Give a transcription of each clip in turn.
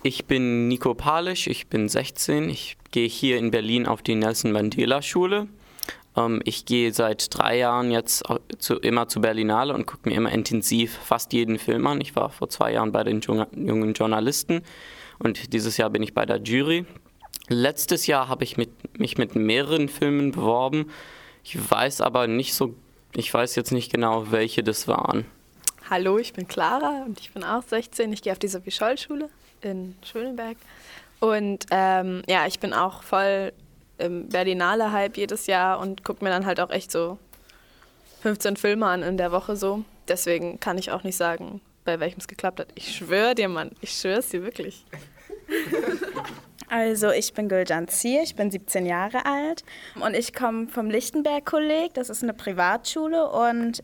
Ich bin Nico Palisch, ich bin 16. Ich gehe hier in Berlin auf die Nelson-Mandela-Schule. Ich gehe seit 3 Jahren jetzt immer zu Berlinale und gucke mir immer intensiv fast jeden Film an. Ich war vor 2 Jahren bei den jungen Journalisten und dieses Jahr bin ich bei der Jury. Letztes Jahr habe ich mich mit mehreren Filmen beworben. Ich weiß jetzt nicht genau, welche das waren. Hallo, ich bin Clara und ich bin auch 16. Ich gehe auf die Sophie-Scholl-Schule in Schöneberg. Und ich bin auch voll im Berlinale-Hype jedes Jahr und gucke mir dann halt auch echt so 15 Filme an in der Woche so. Deswegen kann ich auch nicht sagen, bei welchem es geklappt hat. Ich schwöre dir, Mann, ich schwöre es dir wirklich. Also ich bin Gülcan Zier, ich bin 17 Jahre alt und ich komme vom Lichtenberg-Kolleg, das ist eine Privatschule und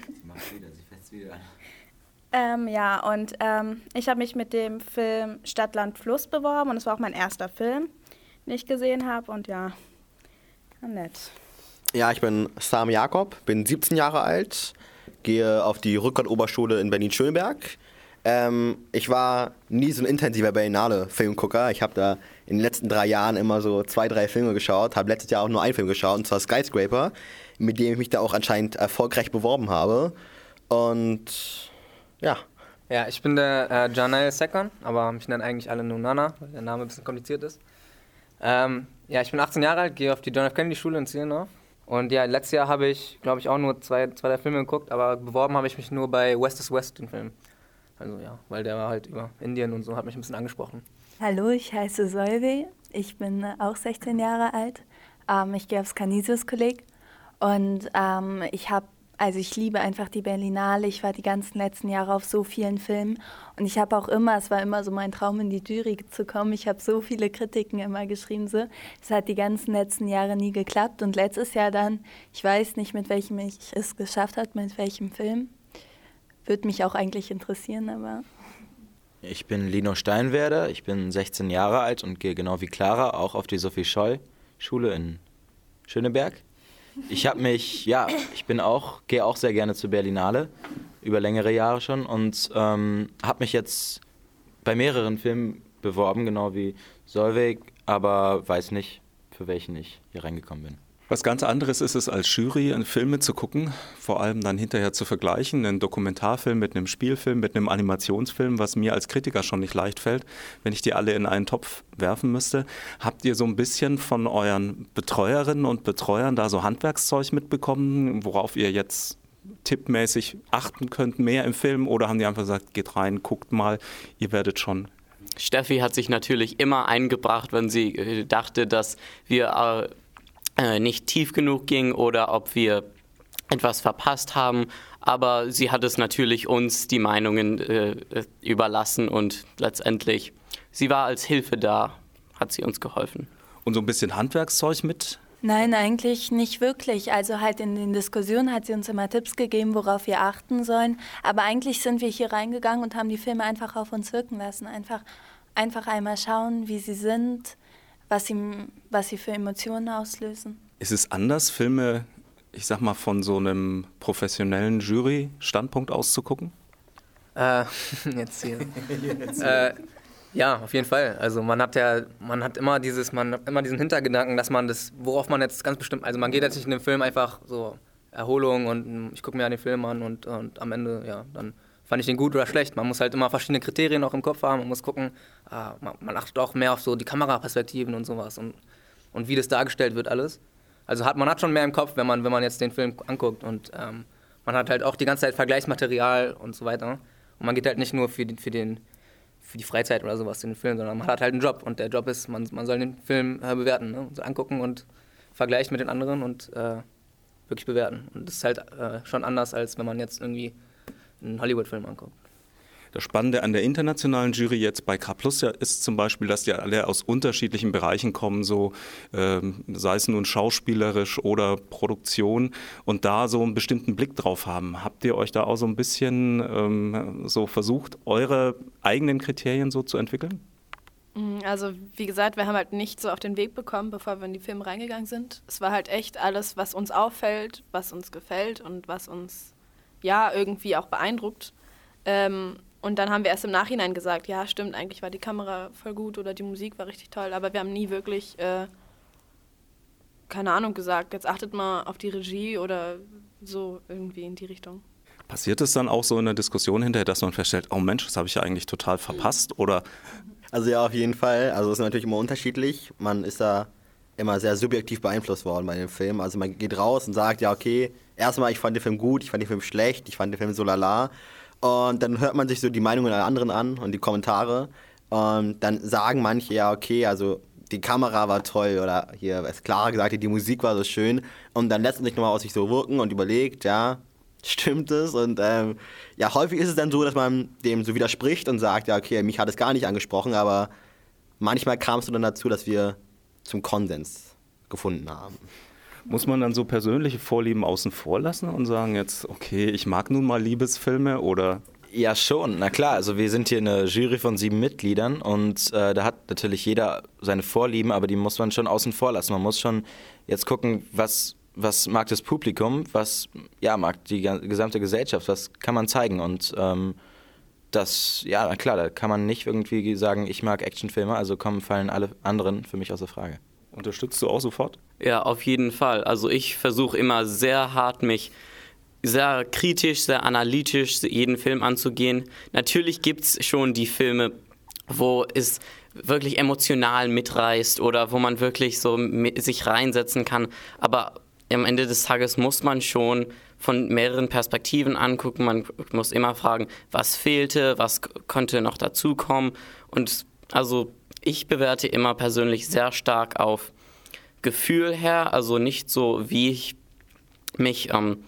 ich habe mich mit dem Film Stadt, Land, Fluss beworben und es war auch mein erster Film, den ich gesehen habe und ja, nett. Ja, ich bin Sam Jakob, bin 17 Jahre alt, gehe auf die Rückert-Oberschule in Berlin-Schöneberg. Ich war nie so ein intensiver Berlinale-Filmgucker. Ich habe da in den letzten 3 Jahren immer so 2, 3 Filme geschaut, habe letztes Jahr auch nur einen Film geschaut, und zwar Skyscraper, mit dem ich mich da auch anscheinend erfolgreich beworben habe. Und ja. Ja, ich bin der Janelle Sekon, aber mich nennen eigentlich alle nur Nana, weil der Name ein bisschen kompliziert ist. Ich bin 18 Jahre alt, gehe auf die John F. Kennedy Schule in Zehlendorf. Und ja, letztes Jahr habe ich, glaube ich, auch nur 2, 3 Filme geguckt, aber beworben habe ich mich nur bei West is West, den Film. Also ja, weil der war halt über Indien und so, hat mich ein bisschen angesprochen. Hallo, ich heiße Solveig, ich bin auch 16 Jahre alt. Ich gehe aufs Canisius-Kolleg und ich liebe einfach die Berlinale. Ich war die ganzen letzten Jahre auf so vielen Filmen und es war immer so mein Traum, in die Jury zu kommen. Ich habe so viele Kritiken immer geschrieben. So. Es hat die ganzen letzten Jahre nie geklappt und letztes Jahr dann, ich weiß nicht, mit welchem ich es geschafft habe, mit welchem Film. Würde mich auch eigentlich interessieren, aber... Ich bin Lino Steinwerder, ich bin 16 Jahre alt und gehe genau wie Clara auch auf die Sophie-Scholl-Schule in Schöneberg. Gehe auch sehr gerne zur Berlinale, über längere Jahre schon und habe mich jetzt bei mehreren Filmen beworben, genau wie Solveig, aber weiß nicht, für welchen ich hier reingekommen bin. Was ganz anderes ist es, als Jury Filme zu gucken, vor allem dann hinterher zu vergleichen, einen Dokumentarfilm mit einem Spielfilm, mit einem Animationsfilm, was mir als Kritiker schon nicht leicht fällt, wenn ich die alle in einen Topf werfen müsste. Habt ihr so ein bisschen von euren Betreuerinnen und Betreuern da so Handwerkszeug mitbekommen, worauf ihr jetzt tippmäßig achten könnt, mehr im Film, oder haben die einfach gesagt, geht rein, guckt mal, ihr werdet schon... Steffi hat sich natürlich immer eingebracht, wenn sie dachte, dass wir... nicht tief genug ging oder ob wir etwas verpasst haben. Aber sie hat es natürlich uns die Meinungen überlassen und letztendlich, sie war als Hilfe da, hat sie uns geholfen. Und so ein bisschen Handwerkszeug mit? Nein, eigentlich nicht wirklich. Also halt in den Diskussionen hat sie uns immer Tipps gegeben, worauf wir achten sollen. Aber eigentlich sind wir hier reingegangen und haben die Filme einfach auf uns wirken lassen. Einfach einmal schauen, wie sie sind, was sie für Emotionen auslösen. Ist es anders, Filme, ich sag mal, von so einem professionellen Jury-Standpunkt auszugucken? Jetzt hier. Ja, auf jeden Fall. Also man hat immer diesen Hintergedanken, dass man worauf man jetzt ganz bestimmt, also man geht jetzt nicht in den Film einfach so Erholung und ich gucke mir den Film an und am Ende, ja, dann fand ich den gut oder schlecht. Man muss halt immer verschiedene Kriterien auch im Kopf haben. Man muss gucken, man achtet auch mehr auf so die Kameraperspektiven und sowas und wie das dargestellt wird alles. Also man hat schon mehr im Kopf, wenn man jetzt den Film anguckt und man hat halt auch die ganze Zeit Vergleichsmaterial und so weiter. Und man geht halt nicht nur für die Freizeit oder sowas in den Film, sondern man hat halt einen Job und der Job ist, man soll den Film bewerten, ne? So angucken und vergleichen mit den anderen und wirklich bewerten. Und das ist halt schon anders, als wenn man jetzt irgendwie einen Hollywood-Film anguckt. Das Spannende an der internationalen Jury jetzt bei K+ ja ist zum Beispiel, dass die alle aus unterschiedlichen Bereichen kommen, so sei es nun schauspielerisch oder Produktion und da so einen bestimmten Blick drauf haben. Habt ihr euch da auch so ein bisschen so versucht, eure eigenen Kriterien so zu entwickeln? Also wie gesagt, wir haben halt nicht so auf den Weg bekommen, bevor wir in die Filme reingegangen sind. Es war halt echt alles, was uns auffällt, was uns gefällt und was uns ja irgendwie auch beeindruckt. Und dann haben wir erst im Nachhinein gesagt, ja stimmt, eigentlich war die Kamera voll gut oder die Musik war richtig toll, aber wir haben nie wirklich, keine Ahnung, gesagt, jetzt achtet mal auf die Regie oder so irgendwie in die Richtung. Passiert es dann auch so in der Diskussion hinterher, dass man feststellt, oh Mensch, das habe ich ja eigentlich total verpasst? Oder? Also ja, auf jeden Fall. Also es ist natürlich immer unterschiedlich. Man ist da immer sehr subjektiv beeinflusst worden bei dem Film. Also man geht raus und sagt, ja okay, erstmal, ich fand den Film gut, ich fand den Film schlecht, ich fand den Film so lala. Und dann hört man sich so die Meinungen der anderen an und die Kommentare. Und dann sagen manche, ja okay, also die Kamera war toll oder hier, was Clara gesagt hat, die Musik war so schön. Und dann lässt man sich nochmal aus sich so wirken und überlegt, ja, stimmt es? Und ja, häufig ist es dann so, dass man dem so widerspricht und sagt, ja okay, mich hat es gar nicht angesprochen, aber manchmal kam es dann dazu, dass wir zum Konsens gefunden haben. Muss man dann so persönliche Vorlieben außen vor lassen und sagen jetzt, okay, ich mag nun mal Liebesfilme oder? Ja, schon. Na klar, also wir sind hier eine Jury von 7 Mitgliedern und da hat natürlich jeder seine Vorlieben, aber die muss man schon außen vor lassen. Man muss schon jetzt gucken, was mag das Publikum, was mag die gesamte Gesellschaft, was kann man zeigen und das, ja, na klar, da kann man nicht irgendwie sagen, ich mag Actionfilme, also fallen alle anderen für mich außer Frage. Unterstützt du auch sofort? Ja, auf jeden Fall. Also ich versuche immer sehr hart, mich sehr kritisch, sehr analytisch jeden Film anzugehen. Natürlich gibt es schon die Filme, wo es wirklich emotional mitreißt oder wo man wirklich so sich reinsetzen kann. Aber am Ende des Tages muss man schon von mehreren Perspektiven angucken. Man muss immer fragen, was fehlte, was konnte noch dazukommen. Und also ich bewerte immer persönlich sehr stark auf Gefühl her, also nicht so, wie ich mich im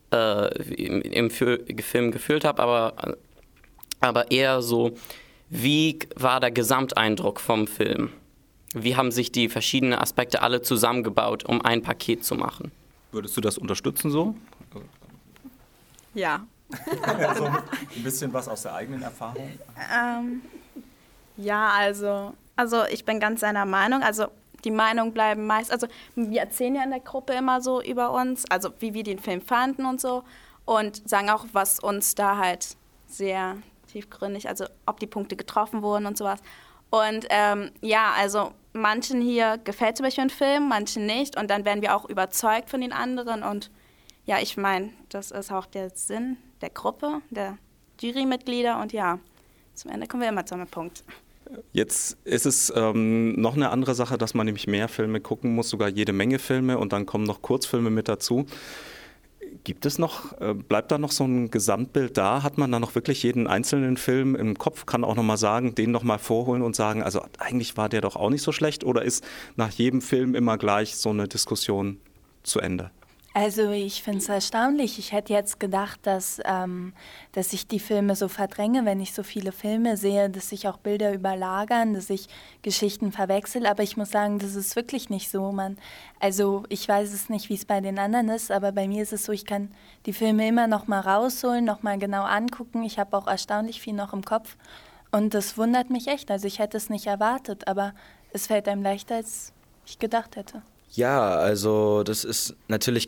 Film gefühlt habe, aber eher so, wie war der Gesamteindruck vom Film? Wie haben sich die verschiedenen Aspekte alle zusammengebaut, um ein Paket zu machen? Würdest du das unterstützen so? Ja. Also ein bisschen was aus der eigenen Erfahrung? Ja, also ich bin ganz seiner Meinung. Also die Meinungen bleiben meist, also wir erzählen ja in der Gruppe immer so über uns, also wie wir den Film fanden und so und sagen auch, was uns da halt sehr tiefgründig, also ob die Punkte getroffen wurden und sowas. Und also manchen hier gefällt zum Beispiel ein Film, manchen nicht und dann werden wir auch überzeugt von den anderen und ja, ich meine, das ist auch der Sinn der Gruppe, der Jurymitglieder und ja, zum Ende kommen wir immer zu einem Punkt. Jetzt ist es noch eine andere Sache, dass man nämlich mehr Filme gucken muss, sogar jede Menge Filme und dann kommen noch Kurzfilme mit dazu. Gibt es noch, bleibt da noch so ein Gesamtbild da? Hat man da noch wirklich jeden einzelnen Film im Kopf, kann auch nochmal sagen, den nochmal vorholen und sagen, also eigentlich war der doch auch nicht so schlecht oder ist nach jedem Film immer gleich so eine Diskussion zu Ende? Also ich finde es erstaunlich. Ich hätte jetzt gedacht, dass ich die Filme so verdränge, wenn ich so viele Filme sehe, dass sich auch Bilder überlagern, dass ich Geschichten verwechsel. Aber ich muss sagen, das ist wirklich nicht so. Also ich weiß es nicht, wie es bei den anderen ist, aber bei mir ist es so, ich kann die Filme immer noch mal rausholen, noch mal genau angucken. Ich habe auch erstaunlich viel noch im Kopf und das wundert mich echt. Also ich hätte es nicht erwartet, aber es fällt einem leichter, als ich gedacht hätte. Ja, also das ist, natürlich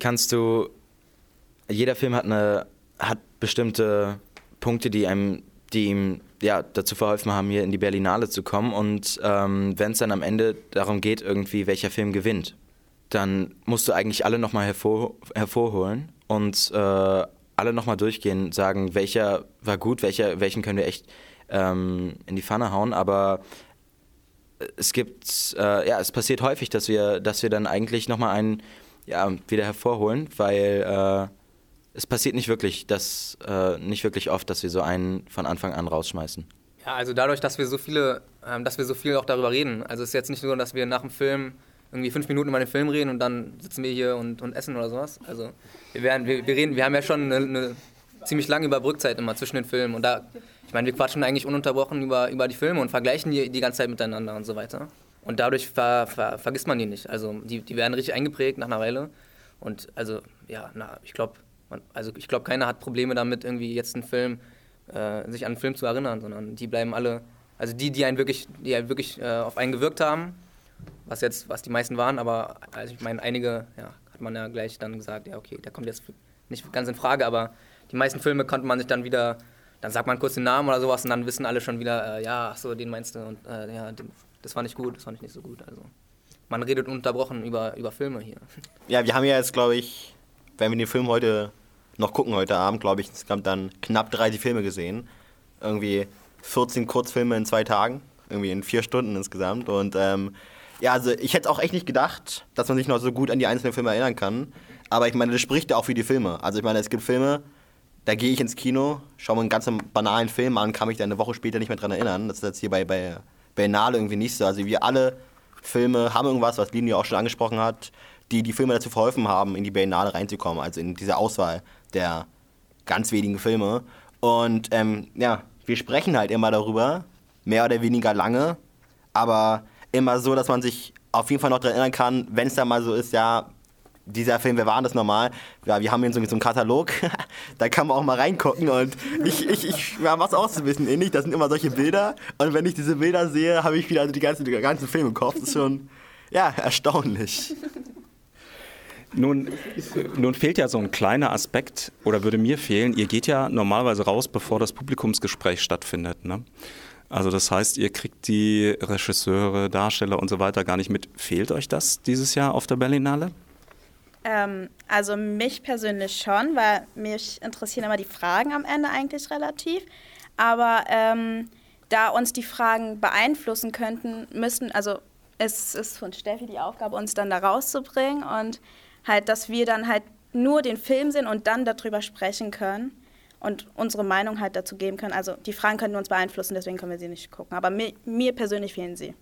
jeder Film hat bestimmte Punkte, die ihm dazu verholfen haben, hier in die Berlinale zu kommen und wenn es dann am Ende darum geht, irgendwie welcher Film gewinnt, dann musst du eigentlich alle nochmal hervorholen und alle nochmal durchgehen, sagen, welcher war gut, welchen können wir echt in die Pfanne hauen, aber es passiert häufig, dass wir dann eigentlich nochmal einen wieder hervorholen, weil es passiert nicht wirklich oft, dass wir so einen von Anfang an rausschmeißen. Ja, also dadurch, dass wir so viel auch darüber reden. Also es ist jetzt nicht nur, dass wir nach dem Film irgendwie 5 Minuten über den Film reden und dann sitzen wir hier und essen oder sowas. Also wir haben ja schon eine ziemlich lange Überbrückzeit immer zwischen den Filmen und da, ich meine, wir quatschen eigentlich ununterbrochen über die Filme und vergleichen die ganze Zeit miteinander und so weiter. Und dadurch vergisst man die nicht. Also die werden richtig eingeprägt nach einer Weile. Und also, ich glaube, keiner hat Probleme damit, irgendwie jetzt sich an einen Film zu erinnern, sondern die bleiben alle, also die halt wirklich auf einen gewirkt haben, was die meisten waren, aber also ich meine, einige, hat man ja gleich dann gesagt, ja okay, der kommt jetzt nicht ganz in Frage, aber die meisten Filme konnte man sich dann wieder dann sagt man kurz den Namen oder sowas und dann wissen alle schon wieder, ja, ach so, den meinst du und ja, das fand ich gut, das fand ich nicht so gut. Also man redet ununterbrochen über Filme hier. Ja, wir haben ja jetzt, glaube ich, wenn wir den Film heute noch gucken, heute Abend, glaube ich, insgesamt dann knapp 30 Filme gesehen. Irgendwie 14 Kurzfilme in 2 Tagen, irgendwie in 4 Stunden insgesamt. Und ja, also ich hätte auch echt nicht gedacht, dass man sich noch so gut an die einzelnen Filme erinnern kann. Aber ich meine, das spricht ja auch für die Filme. Also ich meine, es gibt Filme, da gehe ich ins Kino, schaue mir einen ganz banalen Film an, kann mich dann eine Woche später nicht mehr dran erinnern. Das ist jetzt hier bei Berlinale irgendwie nicht so. Also wir alle Filme haben irgendwas, was Lini auch schon angesprochen hat, die Filme dazu verholfen haben, in die Berlinale reinzukommen, also in diese Auswahl der ganz wenigen Filme. Und ja, wir sprechen halt immer darüber, mehr oder weniger lange, aber immer so, dass man sich auf jeden Fall noch daran erinnern kann, wenn es dann mal so ist, ja, dieser Film, wir waren das normal, ja, wir haben hier so einen Katalog, da kann man auch mal reingucken und ich mach's auch so ein bisschen ähnlich, das sind immer solche Bilder und wenn ich diese Bilder sehe, habe ich wieder die ganzen Filme im Kopf, das ist schon, ja, erstaunlich. Nun fehlt ja so ein kleiner Aspekt, oder würde mir fehlen, ihr geht ja normalerweise raus, bevor das Publikumsgespräch stattfindet, ne? Also das heißt, ihr kriegt die Regisseure, Darsteller und so weiter gar nicht mit. Fehlt euch das dieses Jahr auf der Berlinale? Also mich persönlich schon, weil mich interessieren immer die Fragen am Ende eigentlich relativ. Aber da uns die Fragen beeinflussen könnten, also es ist von Steffi die Aufgabe, uns dann da rauszubringen und halt, dass wir dann halt nur den Film sehen und dann darüber sprechen können und unsere Meinung halt dazu geben können. Also die Fragen können uns beeinflussen, deswegen können wir sie nicht gucken. Aber mir persönlich fehlen sie.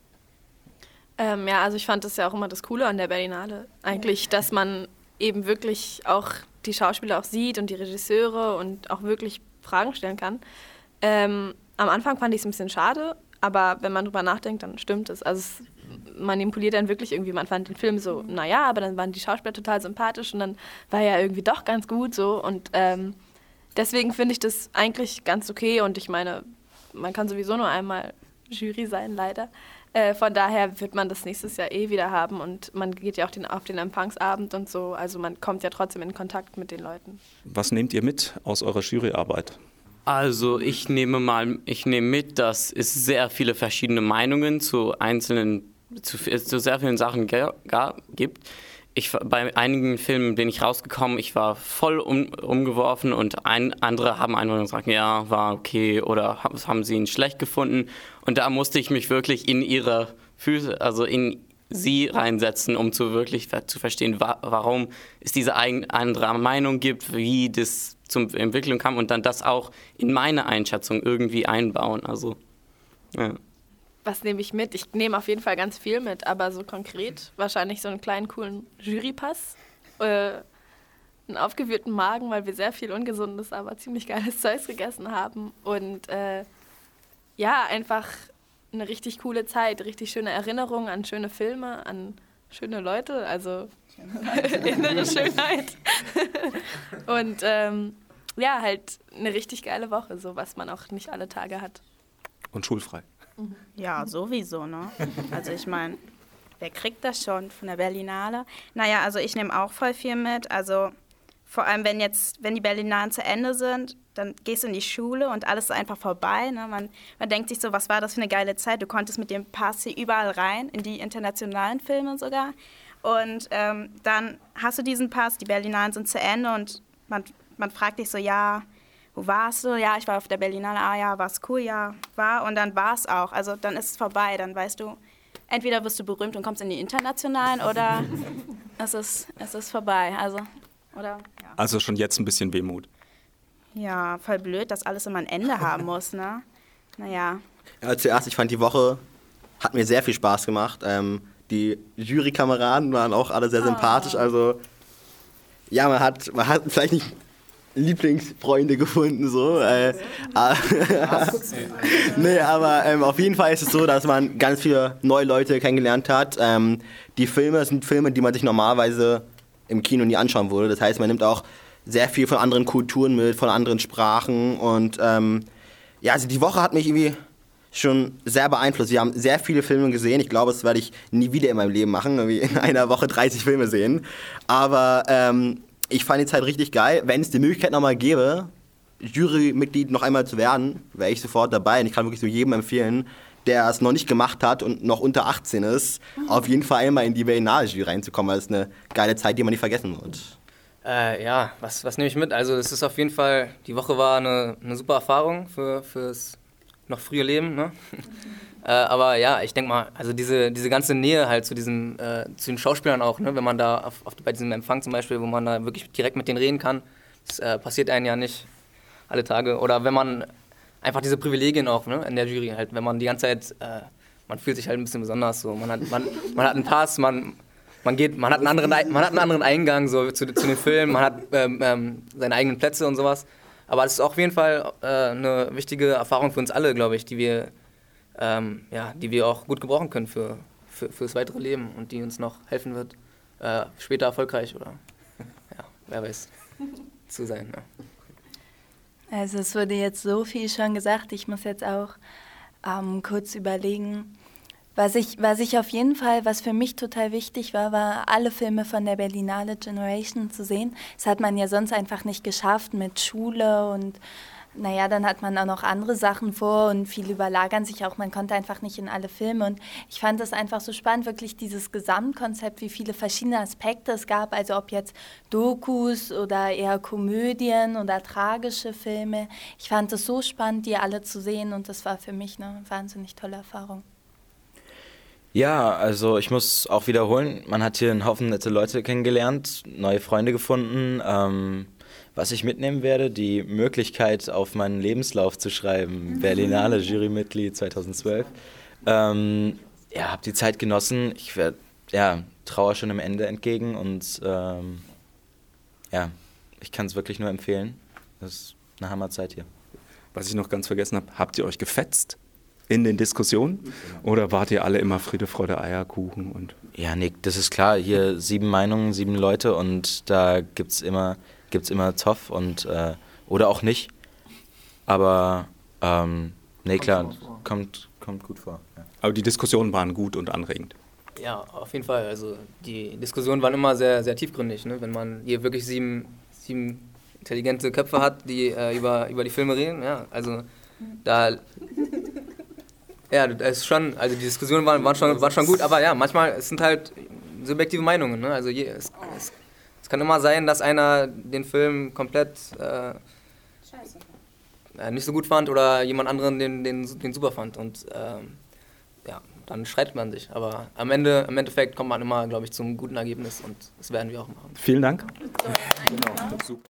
Ja, also ich fand das ja auch immer das Coole an der Berlinale. Eigentlich, dass man eben wirklich auch die Schauspieler auch sieht und die Regisseure und auch wirklich Fragen stellen kann. Am Anfang fand ich es ein bisschen schade, aber wenn man drüber nachdenkt, dann stimmt es. Also es manipuliert dann wirklich irgendwie. Man fand den Film so, naja, aber dann waren die Schauspieler total sympathisch und dann war er irgendwie doch ganz gut so. Und deswegen finde ich das eigentlich ganz okay und ich meine, man kann sowieso nur einmal Jury sein, leider. Von daher wird man das nächstes Jahr wieder haben und man geht ja auch auf den Empfangsabend und so, also man kommt ja trotzdem in Kontakt mit den Leuten. Was nehmt ihr mit aus eurer Juryarbeit? Also ich nehme mit, dass es sehr viele verschiedene Meinungen zu sehr vielen Sachen gibt. Bei einigen Filmen bin ich rausgekommen, ich war voll umgeworfen und andere haben einfach gesagt, ja, war okay oder haben sie ihn schlecht gefunden. Und da musste ich mich wirklich in ihre Füße, also in sie reinsetzen, um wirklich zu verstehen, warum es diese andere Meinung gibt, wie das zur Entwicklung kam und dann das auch in meine Einschätzung irgendwie einbauen. Also, ja. Was nehme ich mit? Ich nehme auf jeden Fall ganz viel mit, aber so konkret wahrscheinlich so einen kleinen, coolen Jurypass, einen aufgewühlten Magen, weil wir sehr viel ungesundes, aber ziemlich geiles Zeugs gegessen haben und ja, einfach eine richtig coole Zeit, richtig schöne Erinnerungen an schöne Filme, an schöne Leute, also innere Schönheit und ja, halt eine richtig geile Woche, so was man auch nicht alle Tage hat. Und schulfrei. Ja, sowieso, ne? Also ich meine, wer kriegt das schon von der Berlinale? Naja, also ich nehme auch voll viel mit. Also vor allem, wenn die Berlinalen zu Ende sind, dann gehst du in die Schule und alles ist einfach vorbei. Ne? Man denkt sich so, was war das für eine geile Zeit? Du konntest mit dem Pass hier überall rein, in die internationalen Filme sogar. Und dann hast du diesen Pass, die Berlinalen sind zu Ende und man fragt dich so, ja, wo warst du? Ja, ich war auf der Berlinale. Ah ja, war's cool? Ja, war. Und dann war's auch. Also dann ist es vorbei. Dann weißt du, entweder wirst du berühmt und kommst in die Internationalen oder es ist vorbei. Also, oder, ja. Also schon jetzt ein bisschen Wehmut. Ja, voll blöd, dass alles immer ein Ende haben muss, ne? Naja. Ja, zuerst, ich fand die Woche, hat mir sehr viel Spaß gemacht. Die Jurykameraden waren auch alle sehr sympathisch. Also, ja, man hat vielleicht nicht Lieblingsfreunde gefunden, so. Nee, aber auf jeden Fall ist es so, dass man ganz viele neue Leute kennengelernt hat. Die Filme sind Filme, die man sich normalerweise im Kino nie anschauen würde. Das heißt, man nimmt auch sehr viel von anderen Kulturen mit, von anderen Sprachen. Und ja, also die Woche hat mich irgendwie schon sehr beeinflusst. Wir haben sehr viele Filme gesehen. Ich glaube, das werde ich nie wieder in meinem Leben machen, irgendwie in einer Woche 30 Filme sehen. Aber ich fand die Zeit richtig geil. Wenn es die Möglichkeit nochmal gäbe, Jurymitglied noch einmal zu werden, wäre ich sofort dabei. Und ich kann wirklich so jedem empfehlen, der es noch nicht gemacht hat und noch unter 18 ist, auf jeden Fall einmal in die Berlinale-Jury reinzukommen. Das ist eine geile Zeit, die man nicht vergessen wird. Was nehme ich mit? Also es ist auf jeden Fall, die Woche war eine super Erfahrung fürs noch frühe Leben, ne? Aber ja, ich denke mal, also diese ganze Nähe halt zu den Schauspielern auch, ne? Wenn man da bei diesem Empfang zum Beispiel, wo man da wirklich direkt mit denen reden kann, das passiert einem ja nicht alle Tage. Oder wenn man einfach diese Privilegien auch, ne, in der Jury halt, wenn man die ganze Zeit, man fühlt sich halt ein bisschen besonders so, man hat einen Pass, man hat einen anderen Eingang so zu den Filmen, man hat seine eigenen Plätze und sowas. Aber es ist auch auf jeden Fall eine wichtige Erfahrung für uns alle, glaube ich, die wir auch gut gebrauchen können fürs weitere Leben und die uns noch helfen wird, später erfolgreich oder ja, wer weiß, zu sein. Ja. Also es wurde jetzt so viel schon gesagt, ich muss jetzt auch kurz überlegen. Was auf jeden Fall, was für mich total wichtig war alle Filme von der Berlinale Generation zu sehen. Das hat man ja sonst einfach nicht geschafft mit Schule und naja, dann hat man auch noch andere Sachen vor und viele überlagern sich auch, man konnte einfach nicht in alle Filme und ich fand das einfach so spannend, wirklich dieses Gesamtkonzept, wie viele verschiedene Aspekte es gab, also ob jetzt Dokus oder eher Komödien oder tragische Filme. Ich fand es so spannend, die alle zu sehen und das war für mich eine wahnsinnig tolle Erfahrung. Ja, also ich muss auch wiederholen, man hat hier einen Haufen nette Leute kennengelernt, neue Freunde gefunden. Was ich mitnehmen werde, die Möglichkeit auf meinen Lebenslauf zu schreiben, Berlinale Jurymitglied 2012. Hab die Zeit genossen, ich trauere schon dem Ende entgegen und ich kann es wirklich nur empfehlen. Das ist eine Hammerzeit hier. Was ich noch ganz vergessen habe, habt ihr euch gefetzt in den Diskussionen? Oder wart ihr alle immer Friede, Freude, Eierkuchen? Und ja, nee, das ist klar. Hier 7 Meinungen, 7 Leute und da gibt's immer Zoff und oder auch nicht. Aber nee, klar, kommt gut vor. Ja. Aber die Diskussionen waren gut und anregend. Ja, auf jeden Fall. Also die Diskussionen waren immer sehr, sehr tiefgründig. Ne? Wenn man hier wirklich 7 intelligente Köpfe hat, die über die Filme reden, ja, also da... Ja, das ist schon, also die Diskussionen waren schon gut, aber ja, manchmal es sind halt subjektive Meinungen. Ne? Also es kann immer sein, dass einer den Film komplett nicht so gut fand oder jemand anderen den super fand und dann streitet man sich. Aber im Endeffekt kommt man immer, glaube ich, zum guten Ergebnis und das werden wir auch machen. Vielen Dank. So,